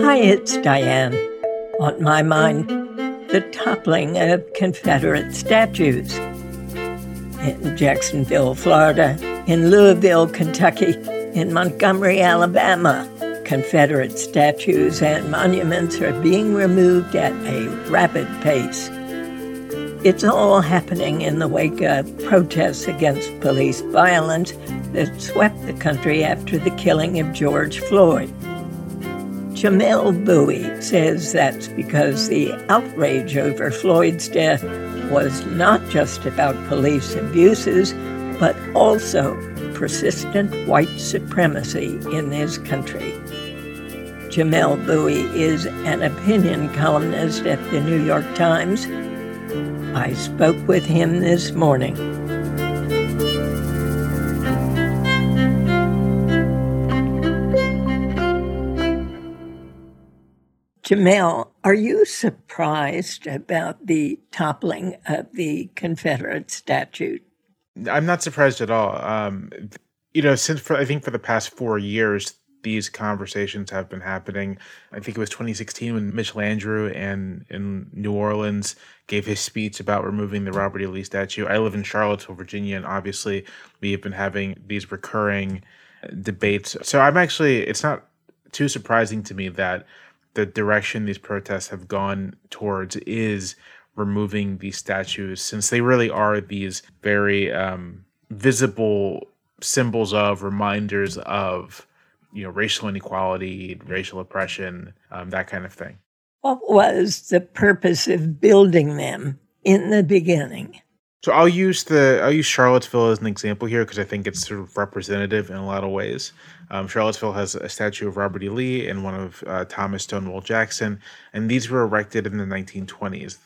Hi, it's Diane. On my mind, the toppling of Confederate statues. In Jacksonville, Florida, in Louisville, Kentucky, in Montgomery, Alabama, Confederate statues and monuments are being removed at a rapid pace. It's all happening in the wake of protests against police violence that swept the country after the killing of George Floyd. Jamelle Bouie says that's because the outrage over Floyd's death was not just about police abuses, but also persistent white supremacy in this country. Jamelle Bouie is an opinion columnist at the New York Times. I spoke with him this morning. Jamelle, are you surprised about the toppling of the Confederate statue? I'm not surprised at all. I think for the past 4 years, these conversations have been happening. I think it was 2016 when Mitch Landrieu in New Orleans gave his speech about removing the Robert E. Lee statue. I live in Charlottesville, Virginia, and obviously we have been having these recurring debates. So it's not too surprising to me that the direction these protests have gone towards is removing these statues, since they really are these very visible symbols of, reminders of, racial inequality, racial oppression, that kind of thing. What was the purpose of building them in the beginning? So I'll use Charlottesville as an example here because I think it's sort of representative in a lot of ways. Charlottesville has a statue of Robert E. Lee and one of Thomas Stonewall Jackson, and these were erected in the 1920s,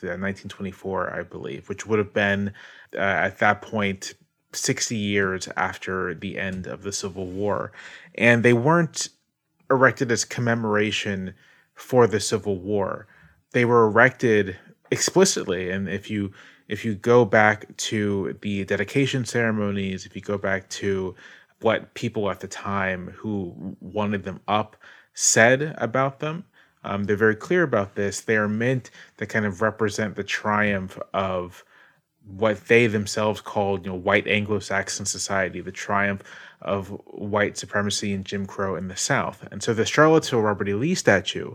1924, I believe, which would have been, at that point, 60 years after the end of the Civil War. And they weren't erected as commemoration for the Civil War. They were erected explicitly, and if you go back to the dedication ceremonies, if you go back to what people at the time who wanted them up said about them, they're very clear about this. They are meant to kind of represent the triumph of what they themselves called, white Anglo-Saxon society, the triumph of white supremacy and Jim Crow in the South. And so the Charlottesville Robert E. Lee statue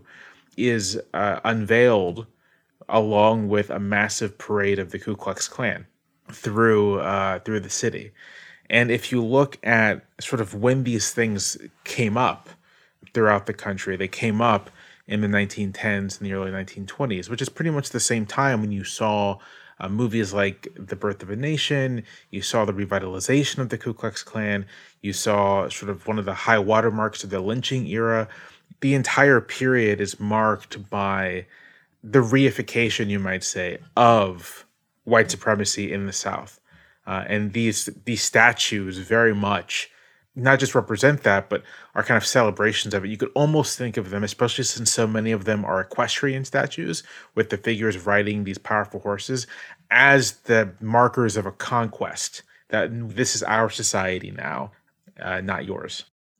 is unveiled along with a massive parade of the Ku Klux Klan through the city. And if you look at sort of when these things came up throughout the country, they came up in the 1910s and the early 1920s, which is pretty much the same time when you saw movies like The Birth of a Nation, you saw the revitalization of the Ku Klux Klan, you saw sort of one of the high watermarks of the lynching era. The entire period is marked by the reification, you might say, of white supremacy in the South. And these statues very much not just represent that, but are kind of celebrations of it. You could almost think of them, especially since so many of them are equestrian statues with the figures riding these powerful horses, as the markers of a conquest, that this is our society now, not yours.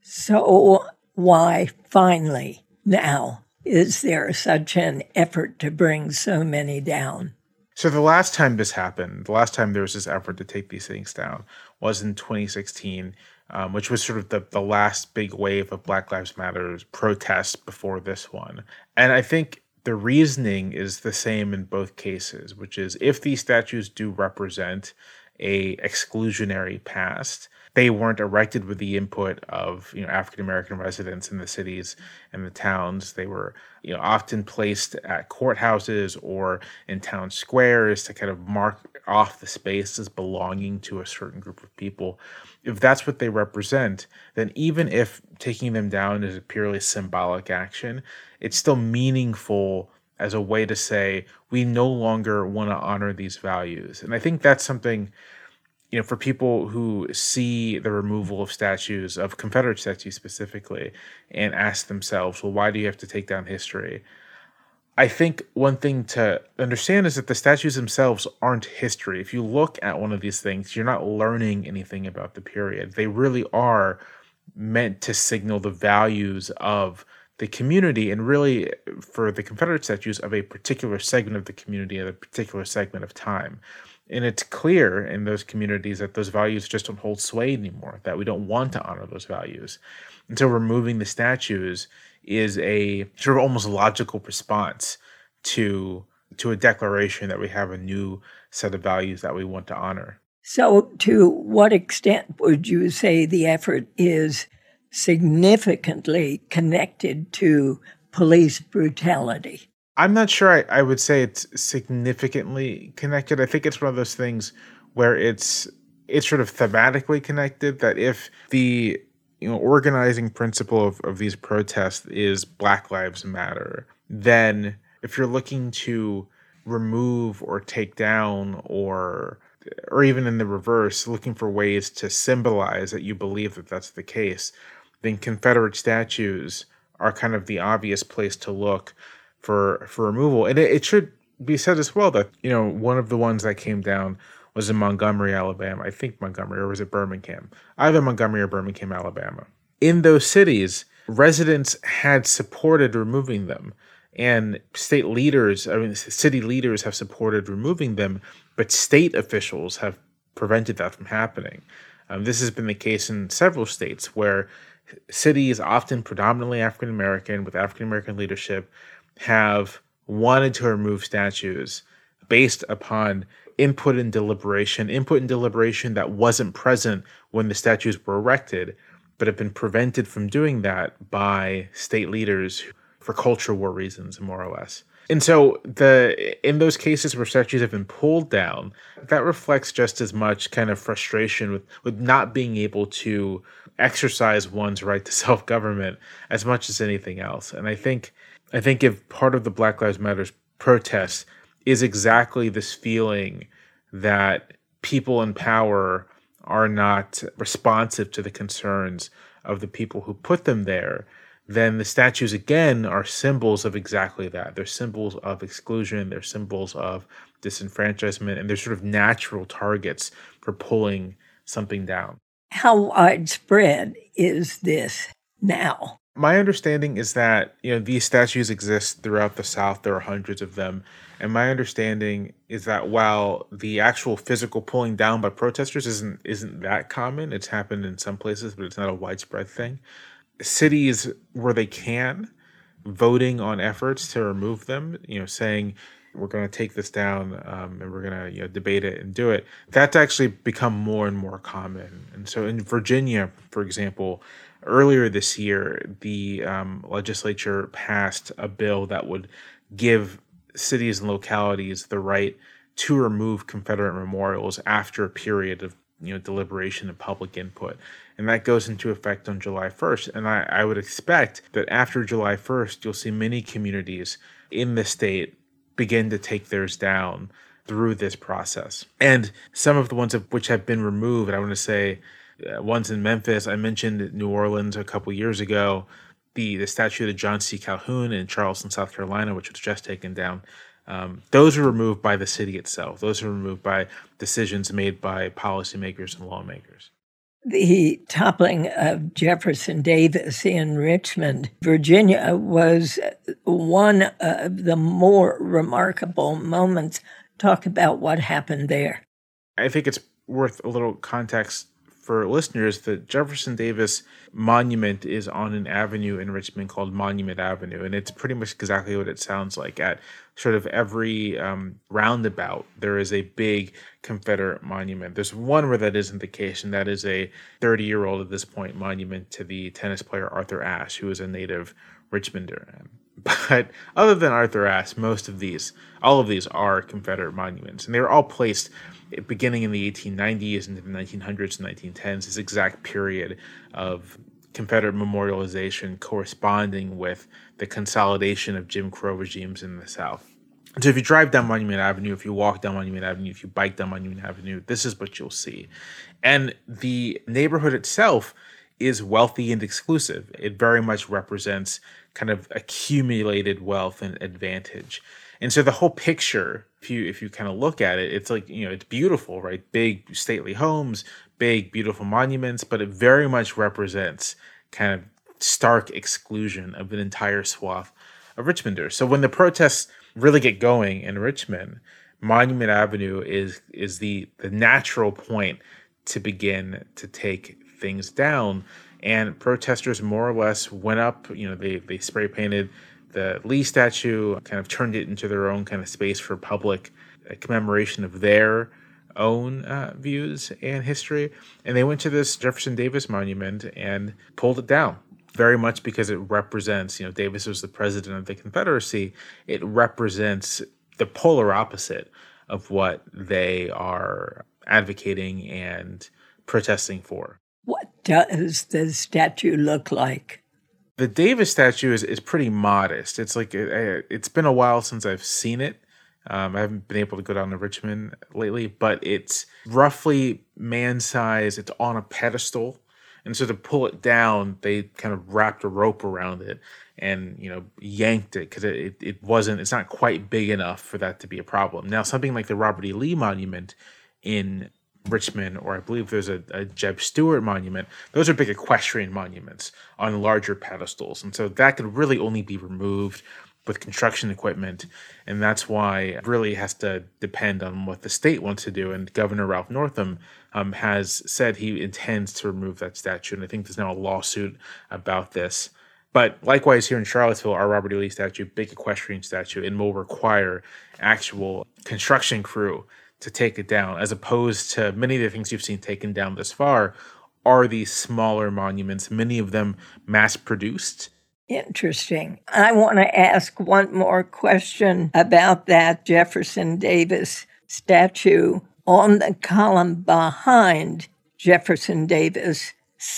So why finally now is there such an effort to bring so many down? So the last time this happened, the last time there was this effort to take these things down was in 2016, which was sort of the last big wave of Black Lives Matter protests before this one. And I think the reasoning is the same in both cases, which is if these statues do represent a exclusionary past, they weren't erected with the input of African-American residents in the cities and the towns. They were often placed at courthouses or in town squares to kind of mark off the space as belonging to a certain group of people. If that's what they represent, then even if taking them down is a purely symbolic action, it's still meaningful as a way to say we no longer want to honor these values. And I think that's something, for people who see the removal of statues, of Confederate statues specifically, and ask themselves, well, why do you have to take down history? I think one thing to understand is that the statues themselves aren't history. If you look at one of these things, you're not learning anything about the period. They really are meant to signal the values of the community, and really for the Confederate statues of a particular segment of the community at a particular segment of time. And it's clear in those communities that those values just don't hold sway anymore, that we don't want to honor those values. And so removing the statues is a sort of almost logical response to a declaration that we have a new set of values that we want to honor. So to what extent would you say the effort is significantly connected to police brutality? I'm not sure I would say it's significantly connected. I think it's one of those things where it's sort of thematically connected, that if the organizing principle of these protests is Black Lives Matter, then if you're looking to remove or take down or even in the reverse, looking for ways to symbolize that you believe that that's the case, then Confederate statues are kind of the obvious place to look for removal. And it should be said as well that, one of the ones that came down was in Montgomery, Alabama. I think Montgomery, or was it Birmingham? Either Montgomery or Birmingham, Alabama. In those cities, residents had supported removing them. And city leaders have supported removing them, but state officials have prevented that from happening. This has been the case in several states where cities, often predominantly African American, with African American leadership, have wanted to remove statues based upon input and deliberation that wasn't present when the statues were erected, but have been prevented from doing that by state leaders for culture war reasons, more or less. And so in those cases where statues have been pulled down, that reflects just as much kind of frustration with not being able to exercise one's right to self-government as much as anything else. And I think if part of the Black Lives Matter protest is exactly this feeling that people in power are not responsive to the concerns of the people who put them there, then the statues, again, are symbols of exactly that. They're symbols of exclusion, they're symbols of disenfranchisement, and they're sort of natural targets for pulling something down. How widespread is this now? My understanding is that, these statues exist throughout the South. There are hundreds of them. And my understanding is that while the actual physical pulling down by protesters isn't that common, it's happened in some places, but it's not a widespread thing. Cities where they can, voting on efforts to remove them, saying we're going to take this down and we're going to debate it and do it, that's actually become more and more common. And so in Virginia, for example, earlier this year, the legislature passed a bill that would give cities and localities the right to remove Confederate memorials after a period of deliberation and public input. And that goes into effect on July 1st. And I would expect that after July 1st, you'll see many communities in the state begin to take theirs down through this process. And some of the ones which have been removed, I want to say, one's in Memphis. I mentioned New Orleans a couple years ago, the statue of John C. Calhoun in Charleston, South Carolina, which was just taken down. Those are removed by the city itself. Those are removed by decisions made by policymakers and lawmakers. The toppling of Jefferson Davis in Richmond, Virginia, was one of the more remarkable moments. Talk about what happened there. I think it's worth a little context for listeners. The Jefferson Davis monument is on an avenue in Richmond called Monument Avenue, and it's pretty much exactly what it sounds like. At sort of every roundabout, there is a big Confederate monument. There's one where that isn't the case, and that is a 30-year-old at this point monument to the tennis player Arthur Ashe, who is a native Richmonder. But other than Arthur Ashe, all of these are Confederate monuments, and they were all placed beginning in the 1890s into the 1900s and 1910s, this exact period of Confederate memorialization corresponding with the consolidation of Jim Crow regimes in the South. So if you drive down Monument Avenue, if you walk down Monument Avenue, if you bike down Monument Avenue, this is what you'll see. And the neighborhood itself is wealthy and exclusive. It very much represents kind of accumulated wealth and advantage. And so the whole picture, if you kind of look at it, it's like, it's beautiful, right? Big stately homes, big beautiful monuments, but it very much represents kind of stark exclusion of an entire swath of Richmonders. So when the protests really get going in Richmond, Monument Avenue is the natural point to begin to take things down. And protesters more or less went up, they spray painted the Lee statue, kind of turned it into their own kind of space for public commemoration of their own views and history. And they went to this Jefferson Davis monument and pulled it down, very much because it represents, Davis was the president of the Confederacy. It represents the polar opposite of what they are advocating and protesting for. What does the statue look like? The Davis statue is pretty modest. It's like it's been a while since I've seen it. I haven't been able to go down to Richmond lately, but it's roughly man size. It's on a pedestal. And so to pull it down, they kind of wrapped a rope around it and, yanked it because it's not quite big enough for that to be a problem. Now, something like the Robert E. Lee Monument in Richmond, or I believe there's a Jeb Stuart monument, those are big equestrian monuments on larger pedestals. And so that could really only be removed with construction equipment. And that's why it really has to depend on what the state wants to do. And Governor Ralph Northam has said he intends to remove that statue. And I think there's now a lawsuit about this. But likewise, here in Charlottesville, our Robert E. Lee statue, big equestrian statue, and will require actual construction crew to take it down, as opposed to many of the things you've seen taken down this far are these smaller monuments, many of them mass-produced. Interesting. I want to ask one more question about that Jefferson Davis statue. On the column behind Jefferson Davis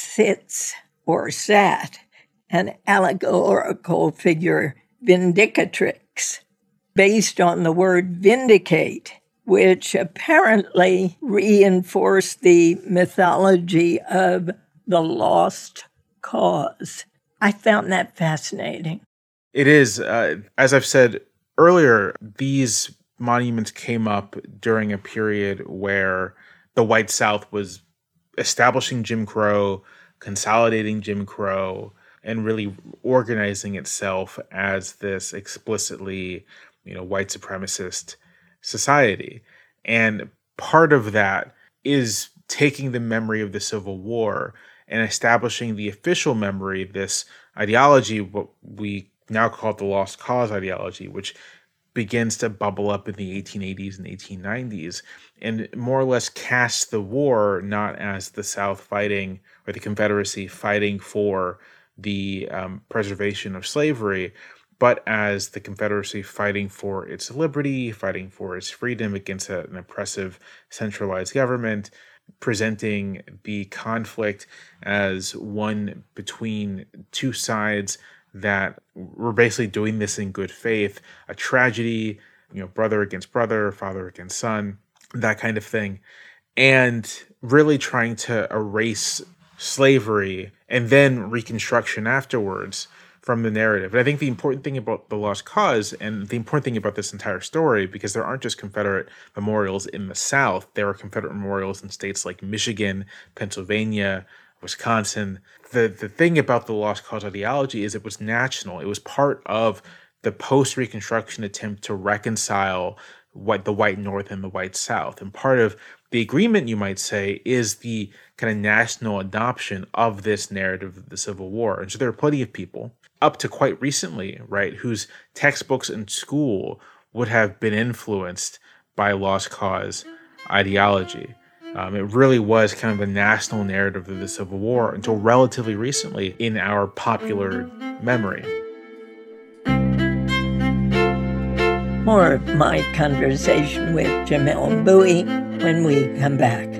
sits or sat an allegorical figure, Vindicatrix, based on the word vindicate, which apparently reinforced the mythology of the lost cause. I found that fascinating. It is. As I've said earlier, these monuments came up during a period where the white South was establishing Jim Crow, consolidating Jim Crow, and really organizing itself as this explicitly, white supremacist society. And part of that is taking the memory of the Civil War and establishing the official memory, this ideology, what we now call the Lost Cause ideology, which begins to bubble up in the 1880s and 1890s, and more or less casts the war not as the South fighting, or the Confederacy fighting for the preservation of slavery, but as the Confederacy fighting for its liberty, fighting for its freedom against an oppressive centralized government, presenting the conflict as one between two sides that were basically doing this in good faith, a tragedy, brother against brother, father against son, that kind of thing, and really trying to erase slavery and then Reconstruction afterwards from the narrative. And I think the important thing about the Lost Cause, and the important thing about this entire story, because there aren't just Confederate memorials in the South, there are Confederate memorials in states like Michigan, Pennsylvania, Wisconsin. The thing about the Lost Cause ideology is it was national. It was part of the post-Reconstruction attempt to reconcile the white North and the white South. And part of the agreement, you might say, is the kind of national adoption of this narrative of the Civil War. And so there are plenty of people, up to quite recently, right, whose textbooks in school would have been influenced by Lost Cause ideology. It really was kind of a national narrative of the Civil War until relatively recently in our popular memory. More of my conversation with Jamelle Bouie when we come back.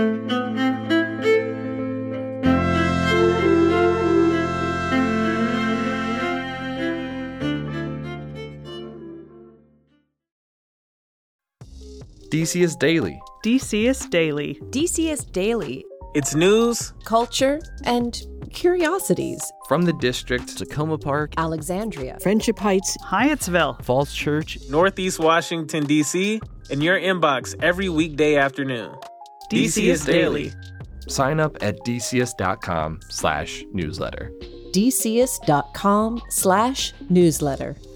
DCS Daily. DCS Daily. DCS Daily. It's news, culture, and curiosities. From the district, Tacoma Park, Alexandria, Friendship Heights, Hyattsville, Falls Church, Northeast Washington, D.C., in your inbox every weekday afternoon. DCS Daily. Sign up at dcs.com/newsletter. dcs.com/newsletter.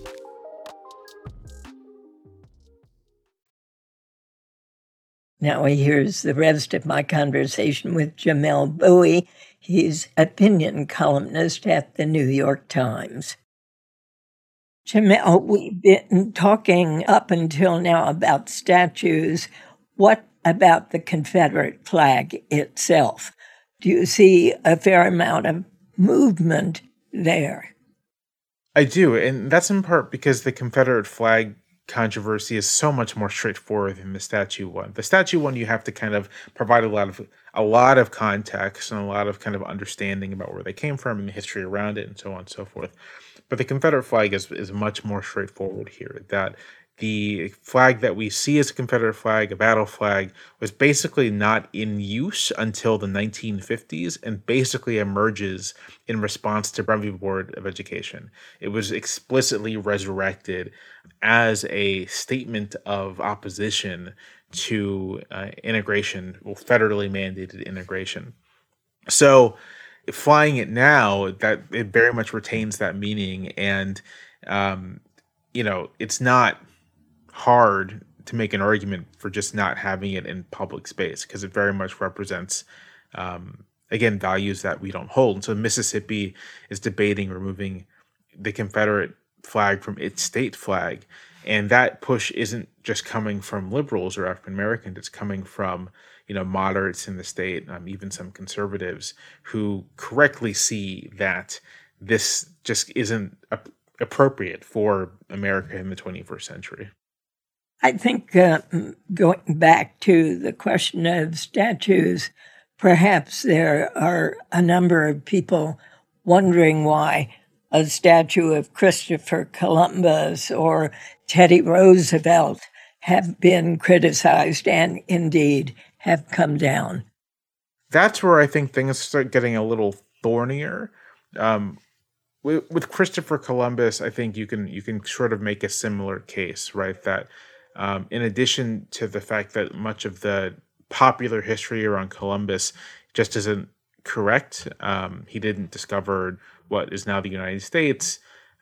Now here's the rest of my conversation with Jamelle Bouie. He's opinion columnist at the New York Times. Jamelle, we've been talking up until now about statues. What about the Confederate flag itself? Do you see a fair amount of movement there? I do, and that's in part because the Confederate flag controversy is so much more straightforward than the statue one. The statue one, you have to kind of provide a lot of context and a lot of kind of understanding about where they came from and the history around it and so on and so forth. But the Confederate flag is much more straightforward here, that the flag that we see as a Confederate flag, a battle flag, was basically not in use until the 1950s and basically emerges in response to Brown v. Board of Education. It was explicitly resurrected as a statement of opposition to integration, federally mandated integration. So flying it now, that it very much retains that meaning, and it's not hard to make an argument for just not having it in public space because it very much represents, again, values that we don't hold. And so Mississippi is debating removing the Confederate flag from its state flag, and that push isn't just coming from liberals or African Americans. It's coming from moderates in the state, even some conservatives who correctly see that this just isn't appropriate for America in the 21st century. I think going back to the question of statues, perhaps there are a number of people wondering why a statue of Christopher Columbus or Teddy Roosevelt have been criticized and indeed have come down. That's where I think things start getting a little thornier. With Christopher Columbus, I think you can sort of make a similar case, right? That in addition to the fact that much of the popular history around Columbus just isn't correct, he didn't discover what is now the United States.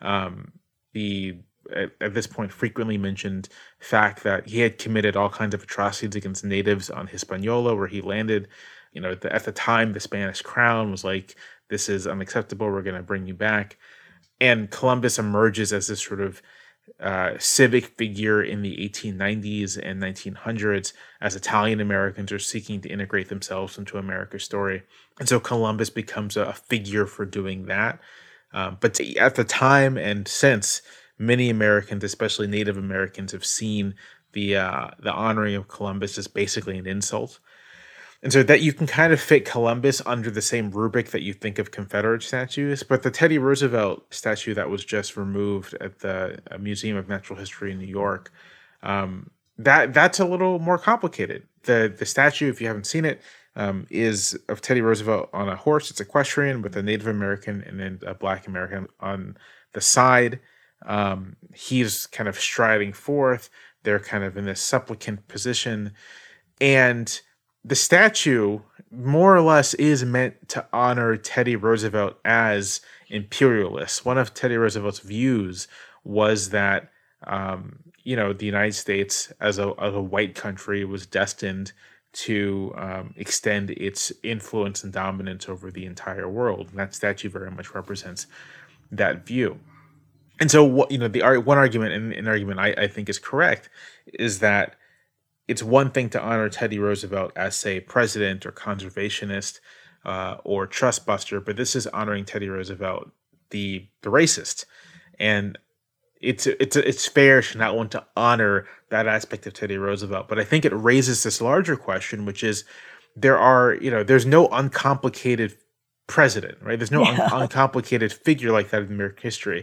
The at this point frequently mentioned fact that he had committed all kinds of atrocities against natives on Hispaniola, where he landed. At the time, the Spanish crown was like, this is unacceptable, we're going to bring you back. And Columbus emerges as this sort of civic figure in the 1890s and 1900s as Italian Americans are seeking to integrate themselves into America's story. And so Columbus becomes a figure for doing that. But at the time and since, many Americans, especially Native Americans, have seen the honoring of Columbus as basically an insult. And so that you can kind of fit Columbus under the same rubric that you think of Confederate statues, but the Teddy Roosevelt statue that was just removed at the Museum of Natural History in New York, that's a little more complicated. The statue, if you haven't seen it, is of Teddy Roosevelt on a horse. It's equestrian with a Native American and then a Black American on the side. He's kind of striding forth. They're kind of in this supplicant position, and the statue more or less is meant to honor Teddy Roosevelt as imperialist. One of Teddy Roosevelt's views was that, the United States as a white country was destined to extend its influence and dominance over the entire world. And that statue very much represents that view. And so, one argument, and an argument I think is correct, is that it's one thing to honor Teddy Roosevelt as, say, president or conservationist or trust buster, but this is honoring Teddy Roosevelt, the racist, and it's fair to not want to honor that aspect of Teddy Roosevelt. But I think it raises this larger question, which is there's no uncomplicated president, right? There's no uncomplicated figure like that in American history.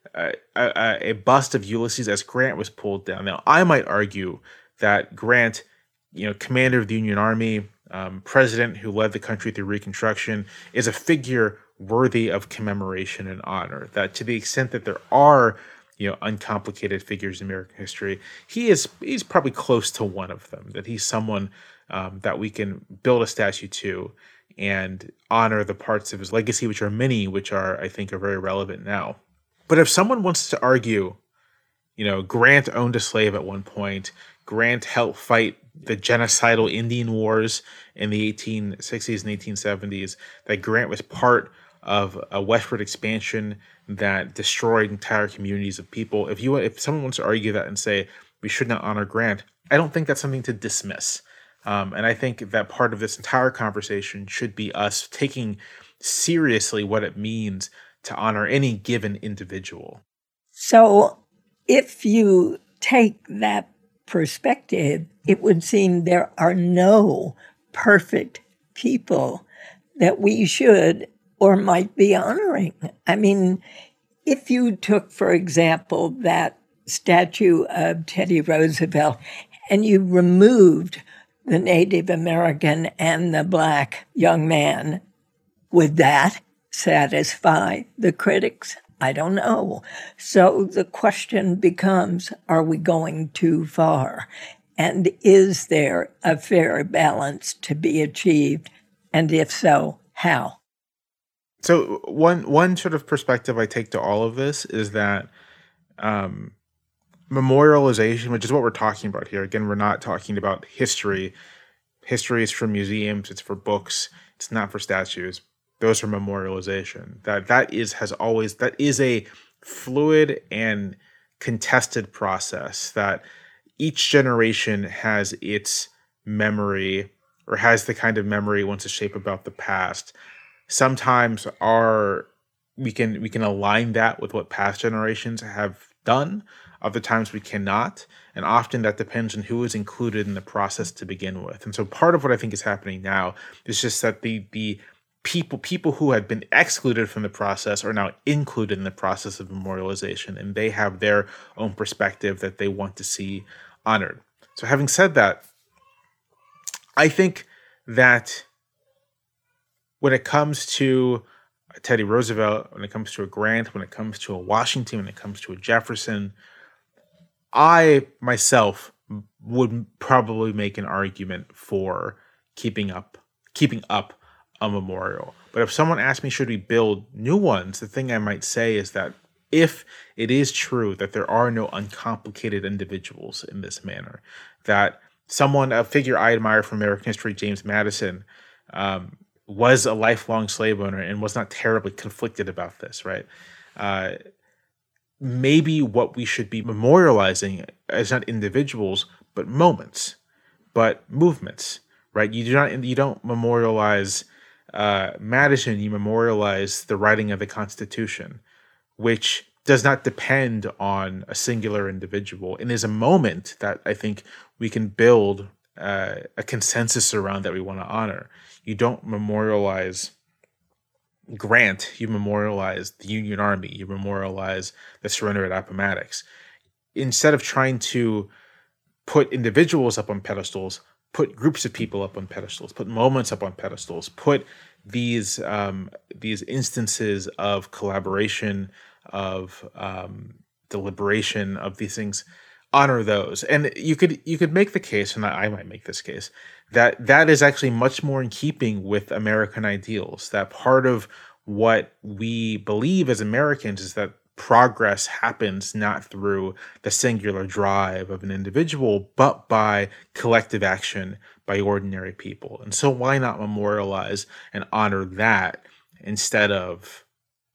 A bust of Ulysses S. Grant was pulled down. Now, I might argue that Grant, commander of the Union Army, president who led the country through Reconstruction, is a figure worthy of commemoration and honor. That to the extent that there are, uncomplicated figures in American history, he's probably close to one of them. That he's someone that we can build a statue to and honor the parts of his legacy, which are many, which I think are very relevant now. But if someone wants to argue, Grant owned a slave at one point, Grant helped fight the genocidal Indian Wars in the 1860s and 1870s, that Grant was part of a westward expansion that destroyed entire communities of people. If someone wants to argue that and say we should not honor Grant, I don't think that's something to dismiss. And I think that part of this entire conversation should be us taking seriously what it means to honor any given individual. So if you take that perspective, it would seem there are no perfect people that we should or might be honoring. I mean, if you took, for example, that statue of Teddy Roosevelt and you removed the Native American and the Black young man, would that satisfy the critics? I don't know. So the question becomes, are we going too far? And is there a fair balance to be achieved? And if so, how? So one sort of perspective I take to all of this is that memorialization, which is what we're talking about here. Again, we're not talking about history. History is for museums. It's for books. It's not for statues. Those are memorialization. That is a fluid and contested process, that each generation has its memory, or has the kind of memory it wants to shape about the past. Sometimes we can align that with what past generations have done. Other times we cannot. And often that depends on who is included in the process to begin with. And so part of what I think is happening now is just that the people who had been excluded from the process are now included in the process of memorialization, and they have their own perspective that they want to see honored. So having said that, I think that when it comes to Teddy Roosevelt, when it comes to a Grant, when it comes to a Washington, when it comes to a Jefferson, I myself would probably make an argument for keeping up a memorial. But if someone asked me, should we build new ones, the thing I might say is that if it is true that there are no uncomplicated individuals in this manner, that a figure I admire from American history, James Madison, was a lifelong slave owner and was not terribly conflicted about this, right? Maybe what we should be memorializing is not individuals, but moments, but movements, right? You don't memorialize Madison, you memorialize the writing of the Constitution, which does not depend on a singular individual, and is a moment that I think we can build a consensus around that we want to honor. You don't memorialize Grant, you memorialize the Union Army, you memorialize the surrender at Appomattox. Instead of trying to put individuals up on pedestals, put groups of people up on pedestals, put moments up on pedestals, put these instances of collaboration, of deliberation, of these things, honor those. And you could make the case, and I might make this case, that is actually much more in keeping with American ideals. That part of what we believe as Americans is that progress happens not through the singular drive of an individual, but by collective action by ordinary people. And so why not memorialize and honor that instead of,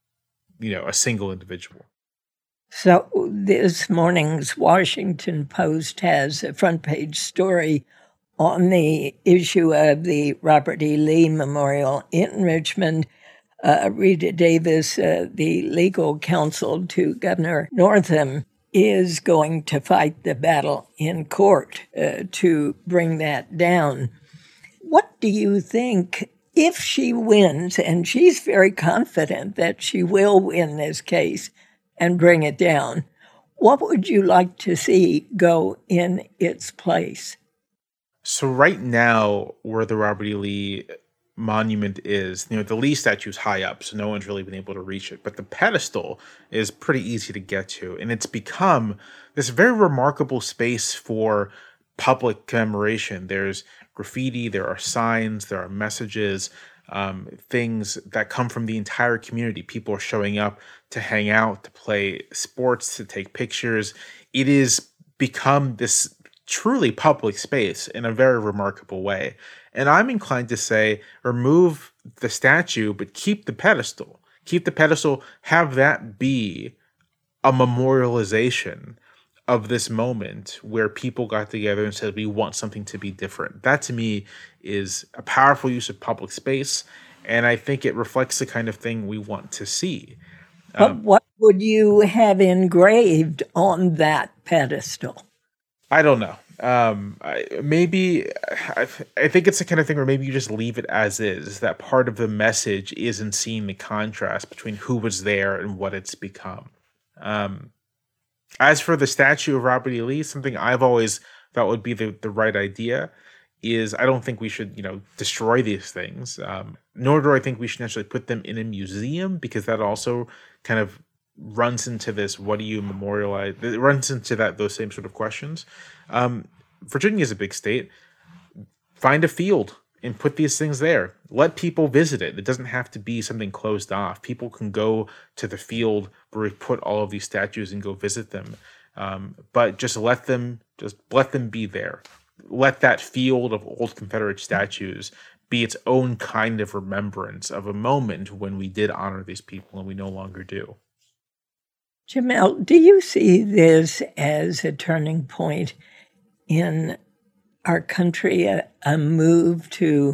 a single individual? So this morning's Washington Post has a front page story on the issue of the Robert E. Lee Memorial in Richmond. Rita Davis, the legal counsel to Governor Northam, is going to fight the battle in court to bring that down. What do you think, if she wins, and she's very confident that she will win this case and bring it down, what would you like to see go in its place? So right now, where the Robert E. Lee monument is, the Lee statue is high up, so no one's really been able to reach it. But the pedestal is pretty easy to get to, and it's become this very remarkable space for public commemoration. There's graffiti, there are signs, there are messages. things that come from the entire community. People are showing up to hang out, to play sports, to take pictures. It is become this truly public space in a very remarkable way. And I'm inclined to say, remove the statue, but keep the pedestal. Keep the pedestal, have that be a memorialization of this moment where people got together and said, we want something to be different. That to me is a powerful use of public space. And I think it reflects the kind of thing we want to see. But what would you have engraved on that pedestal? I don't know. I think it's the kind of thing where maybe you just leave it as is. That part of the message isn't seeing the contrast between who was there and what it's become. As for the statue of Robert E. Lee, something I've always thought would be the right idea is I don't think we should, destroy these things. Nor do I think we should necessarily put them in a museum, because that also kind of runs into this, what do you memorialize? It runs into those same sort of questions. Virginia is a big state. Find a field and put these things there. Let people visit it. It doesn't have to be something closed off. People can go to the field where we put all of these statues and go visit them. But just let them be there. Let that field of old Confederate statues be its own kind of remembrance of a moment when we did honor these people and we no longer do. Jamelle, do you see this as a turning point in our country, a move to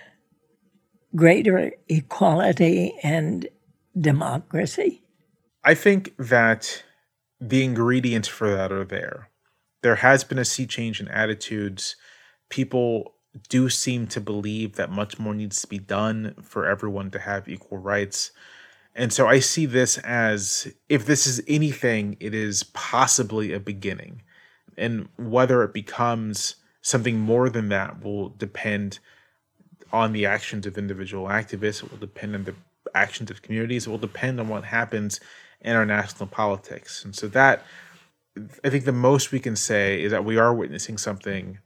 greater equality and democracy? I think that the ingredients for that are there. There has been a sea change in attitudes. People do seem to believe that much more needs to be done for everyone to have equal rights. And so I see this as, if this is anything, it is possibly a beginning. And whether it becomes something more than that will depend on the actions of individual activists. It will depend on the actions of communities. It will depend on what happens in our national politics. And so that, I think the most we can say is that we are witnessing something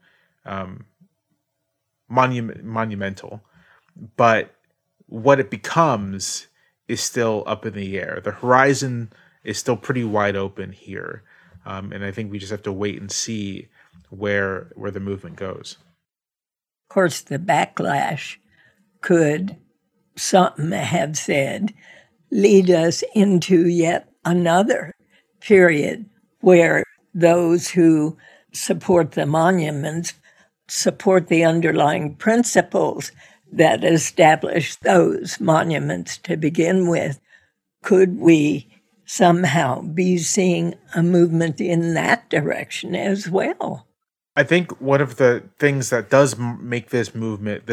monumental, but what it becomes is still up in the air. The horizon is still pretty wide open here. And I think we just have to wait and see where the movement goes. Of course, the backlash could, some have said, lead us into yet another period where those who support the monuments support the underlying principles that establish those monuments to begin with. Could we somehow be seeing a movement in that direction as well? I think one of the things that does make this moment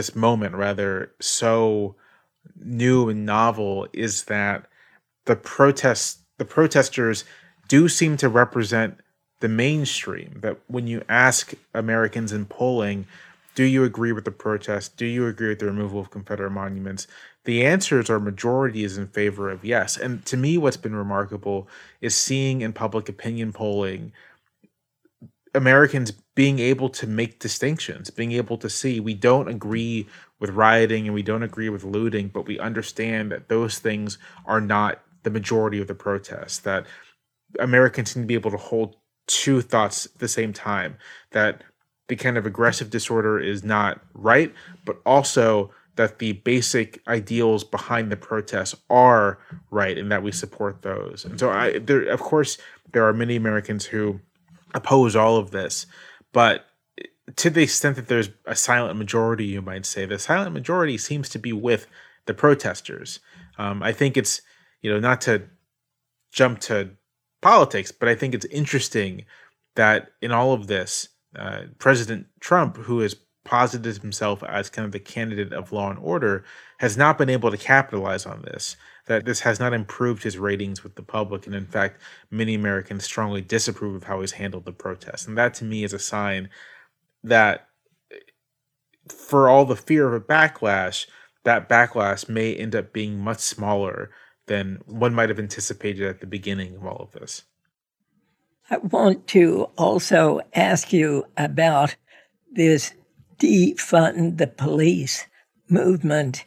so new and novel is that the protesters do seem to represent the mainstream. That when you ask Americans in polling, do you agree with the protest? Do you agree with the removal of Confederate monuments? The answers are majorities in favor of yes. And to me, what's been remarkable is seeing in public opinion polling Americans being able to make distinctions, being able to see we don't agree with rioting and we don't agree with looting, but we understand that those things are not the majority of the protests, that Americans can be able to hold two thoughts at the same time, that the kind of aggressive disorder is not right, but also that the basic ideals behind the protests are right and that we support those. And so of course, there are many Americans who oppose all of this, but to the extent that there's a silent majority, you might say, the silent majority seems to be with the protesters. I think it's, not to jump to politics, but I think it's interesting that in all of this, President Trump, who has posited himself as kind of the candidate of law and order, has not been able to capitalize on this, that this has not improved his ratings with the public. And in fact, many Americans strongly disapprove of how he's handled the protests. And that to me is a sign that for all the fear of a backlash, that backlash may end up being much smaller than one might have anticipated at the beginning of all of this. I want to also ask you about this defund the police movement.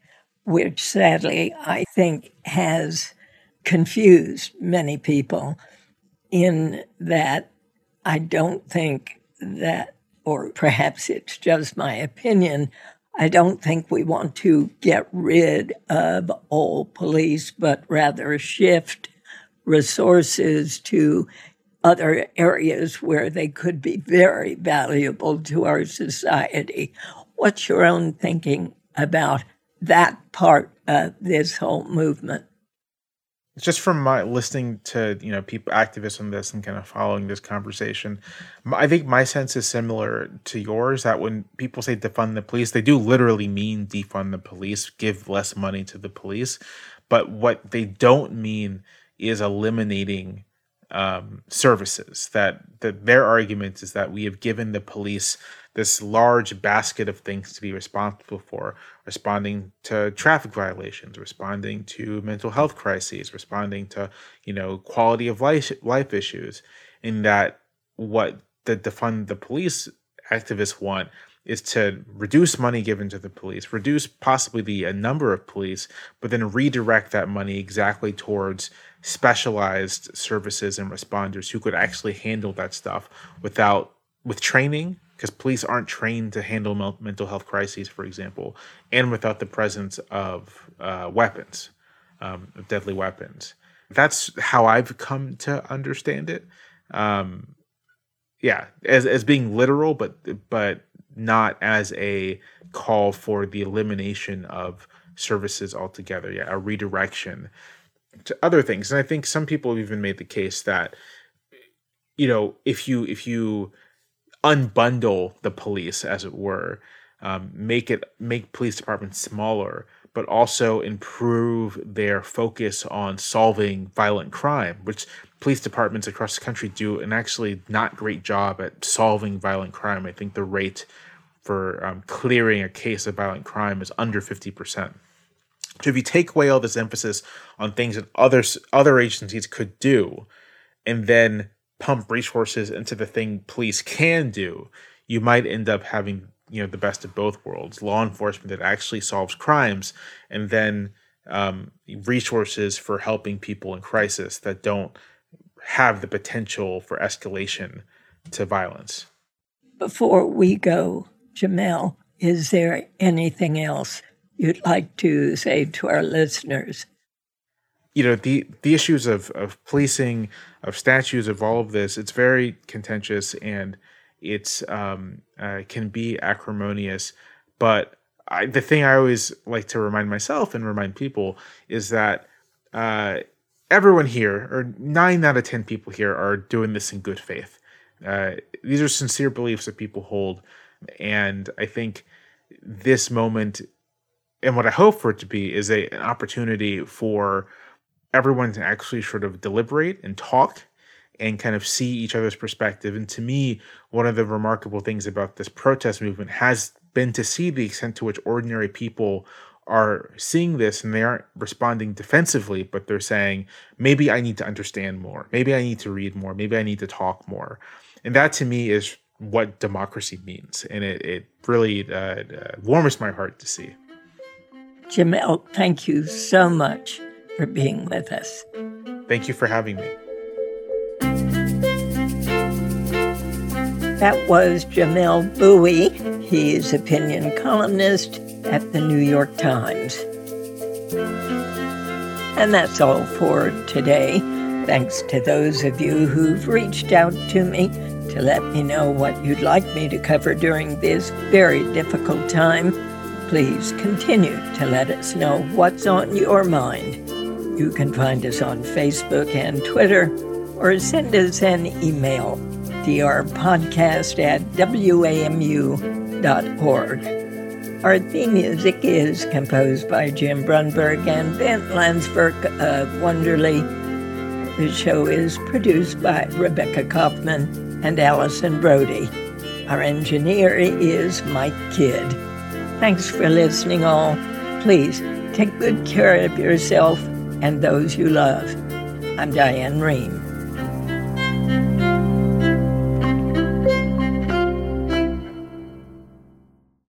which sadly I think has confused many people, in that I don't think that, or perhaps it's just my opinion, I don't think we want to get rid of all police, but rather shift resources to other areas where they could be very valuable to our society. What's your own thinking about that part of this whole movement? Just from my listening to people, activists on this, and kind of following this conversation, I think my sense is similar to yours, that when people say defund the police, they do literally mean defund the police, give less money to the police. But what they don't mean is eliminating services. That their argument is that we have given the police this large basket of things to be responsible for, responding to traffic violations, responding to mental health crises, responding to, quality of life issues, and that what the defund the police activists want is to reduce money given to the police, reduce possibly the number of police, but then redirect that money exactly towards specialized services and responders who could actually handle that stuff with training, because police aren't trained to handle mental health crises, for example, and without the presence of weapons, of deadly weapons. That's how I've come to understand it. As being literal, but not as a call for the elimination of services altogether. Yeah, a redirection to other things. And I think some people have even made the case that, if you unbundle the police, as it were, make police departments smaller, but also improve their focus on solving violent crime, which police departments across the country do an actually not great job at solving violent crime. I think the rate for clearing a case of violent crime is under 50%. So if you take away all this emphasis on things that other agencies could do, and then pump resources into the thing police can do, you might end up having the best of both worlds: law enforcement that actually solves crimes, and then resources for helping people in crisis that don't have the potential for escalation to violence. Before we go, Jamel, is there anything else you'd like to say to our listeners? The issues of policing, of statutes, of all of this, it's very contentious, and it's can be acrimonious. But the thing I always like to remind myself and remind people is that everyone here, or 9 out of 10 people here, are doing this in good faith. These are sincere beliefs that people hold. And I think this moment, and what I hope for it to be, is an opportunity for everyone to actually sort of deliberate and talk and kind of see each other's perspective. And to me, one of the remarkable things about this protest movement has been to see the extent to which ordinary people are seeing this, and they aren't responding defensively, but they're saying, maybe I need to understand more. Maybe I need to read more. Maybe I need to talk more. And that to me is what democracy means. And it really warms my heart to see. Jamel, thank you so much for being with us. Thank you for having me. That was Jamel Bouie. He is opinion columnist at the New York Times. And that's all for today. Thanks to those of you who've reached out to me to let me know what you'd like me to cover during this very difficult time. Please continue to let us know what's on your mind. You can find us on Facebook and Twitter, or send us an email, drpodcast@wamu.org. Our theme music is composed by Jim Brunberg and Ben Landsberg of Wonderly. The show is produced by Rebecca Kaufman and Allison Brody. Our engineer is Mike Kidd. Thanks for listening, all. Please take good care of yourself and those you love. I'm Diane Rehm.